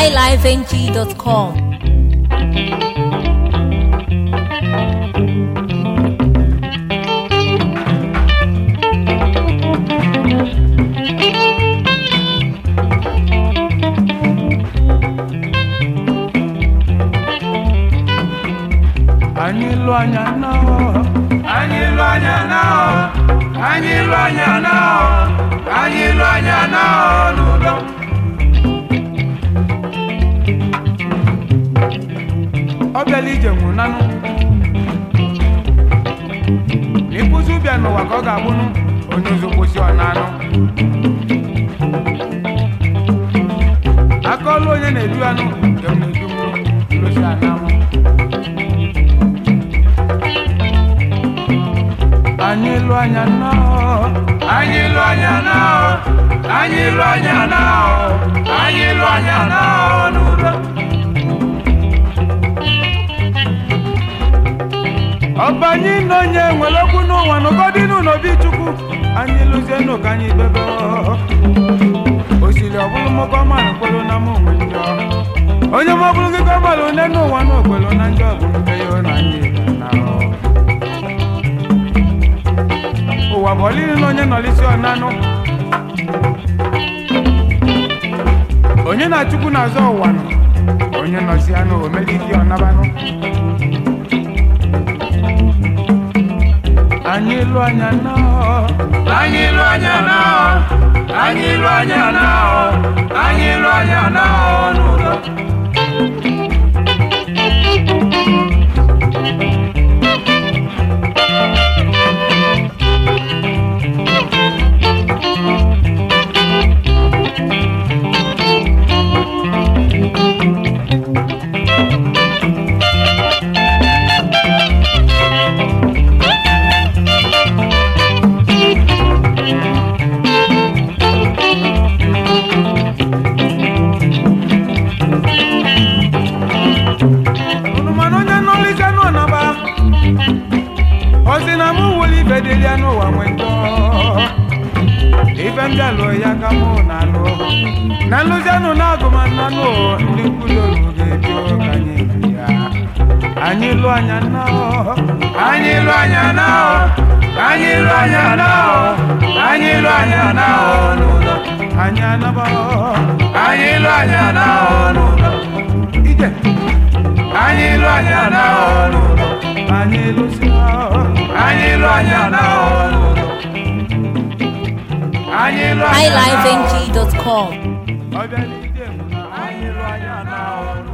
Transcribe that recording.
highlifeng.com. Obeli jemu nanu Ipusu bia no wa ko ga bunu onyozo posi onanu Akolo onye na-edu anu dem na-edu mu lo si anamu Anyilu anya na nudo Ọbanye n'onye nwere okwu n'ụwa n'ụgọdịnụ n'obi Chukwu anyị lụzie n'ụka anyị bebe osiri ọbụlụ mọkọ mmanụ kwelu na mụ onwe njọ onye mọbụlụ gị kọmalụ nne n'ụwa n'okwelu na njọ bụ nke ya na anyị na ụwa bụ ọlịrị na onye nọlisi ọnanụ onye na Chukwu na-azọ ụwa nụ onye nọsi anụ omeliki ọnabanụ Anyilu anya na nudo Bedeliano wa mwendo Even jalo ya kamo nalo Nalo jano nago manano Ndikulo lugedio kanyia Anyilu anya nao nudo Anyana bao Anyilu anya nao nudo Ije Anyilu anya nao nudo Anyilu sao highlifeng.com.